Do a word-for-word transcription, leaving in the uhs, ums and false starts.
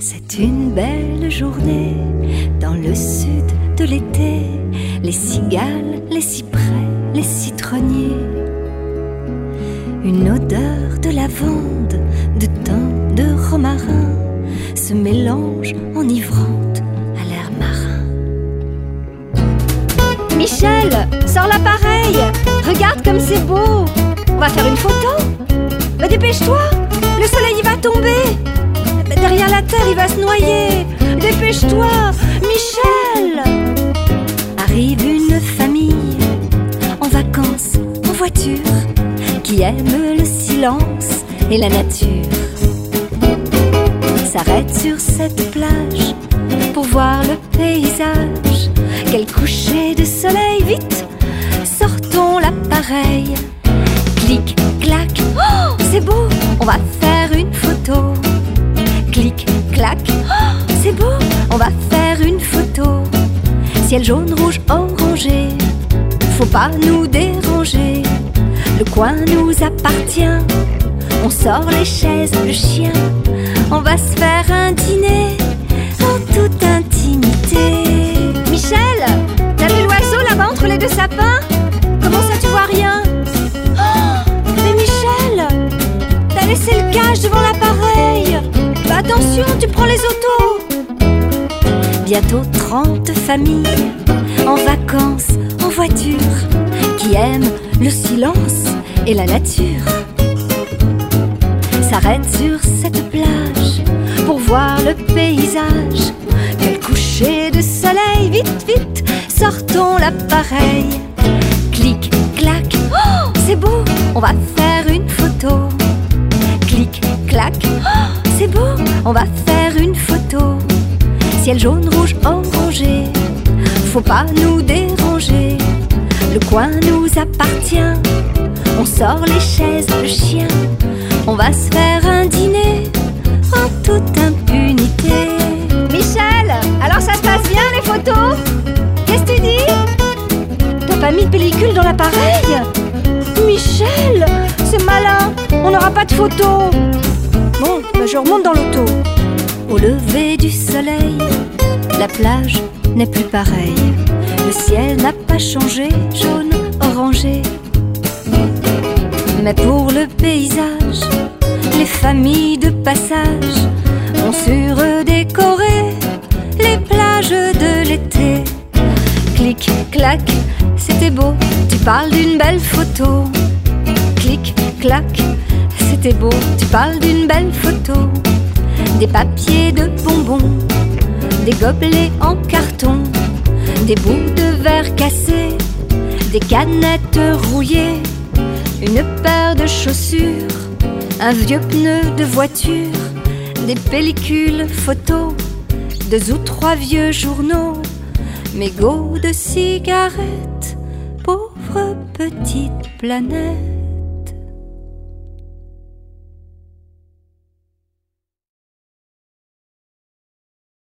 C'est une belle journée dans le sud de l'été. Les cigales, les cyprès, les citronniers. Une odeur de lavande, de thym, de romarin se mélange enivrante à l'air marin. Michel, sors l'appareil. Regarde comme c'est beau. On va faire une photo. Bah, dépêche-toi, le soleil il va tomber. Bah, derrière la terre il va se noyer. Dépêche-toi, Michel. Arrive une famille en vacances, en voiture, qui aime le silence et la nature. S'arrête sur cette plage pour voir le paysage. Quel coucher de soleil, vite, sortons l'appareil. Clic, clac, oh, c'est beau, on va faire une photo. Clic, clac, oh, c'est beau, on va faire une photo. Ciel jaune, rouge, orangé, faut pas nous déranger. Le coin nous appartient, on sort les chaises, le chien. On va se faire un dîner en toute intimité. Michel, t'as vu l'oiseau là-bas entre les deux sapins? Comment ça tu vois rien? Oh, mais Michel, t'as laissé le cache devant l'appareil. Bah attention, tu prends les autos. Bientôt trente familles en vacances, en voiture, qui aiment le silence et la nature. S'arrête sur cette plage pour voir le paysage. Quel coucher de soleil, vite, vite, sortons l'appareil. Clic, clac, oh, c'est beau, on va faire une photo. Clic, clac, oh, c'est beau, on va faire une photo. Ciel jaune, rouge, orangé, faut pas nous déranger. Le coin nous appartient, on sort les chaises, le chien. On va se faire un dîner en toute impunité. Michel, alors ça se passe bien les photos? Qu'est-ce que tu dis? T'as pas mis de pellicule dans l'appareil? Michel, c'est malin, on n'aura pas de photos. Bon, bah je remonte dans l'auto. Au lever du soleil, la plage n'est plus pareille. Le ciel n'a pas changé, jaune, orangé. Mais pour le paysage, les familles de passage ont surdécoré les plages de l'été. Clic, clac, c'était beau, tu parles d'une belle photo. Clic, clac, c'était beau, tu parles d'une belle photo. Des papiers de bonbons, des gobelets en carton, des bouts de verre cassés, des canettes rouillées, une paire de chaussures, un vieux pneu de voiture, des pellicules photos, deux ou trois vieux journaux, mégots de cigarettes, pauvre petite planète.